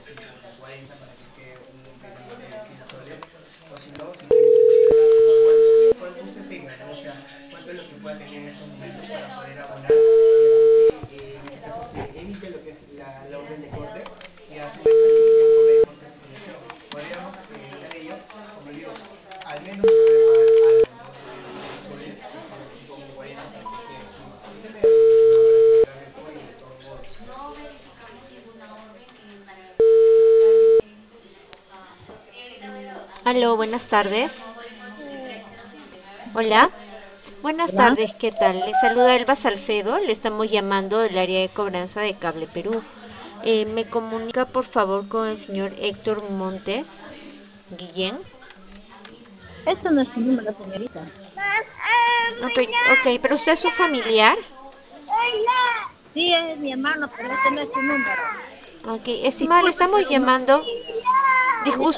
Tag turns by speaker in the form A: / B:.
A: 40 para que quede un pendiente de 100 soles, o si no, simplemente cuánto usted tenga, ¿no? O sea, cuánto es lo que pueda tener en estos momentos para poder abonar y así que en este caso se evite lo que es la orden de corte y a su vez también que el cobro de corte se solucione. Podríamos evitar ello, como digo, al menos se puede pagar algo, ¿no? De 100 soles, que son 5,40 para que quede un tema de aproximado para que me agarre el pollo de todos modos. No verificamos ninguna orden para
B: Aló, buenas tardes. Hola, buenas
C: Hola.
B: tardes, ¿qué tal? Le saluda Elba Salcedo, le estamos llamando del área de cobranza de Cable Perú. ¿Me comunica por favor con el señor Héctor Montes Guillén?
C: Este no es su número, señorita.
B: Ok, ok, pero usted es su familiar.
C: Sí, es mi hermano, pero este no es su número.
B: Ok, estimado, le
C: Disculpe,
B: estamos
C: pero no.
B: llamando.
C: En esta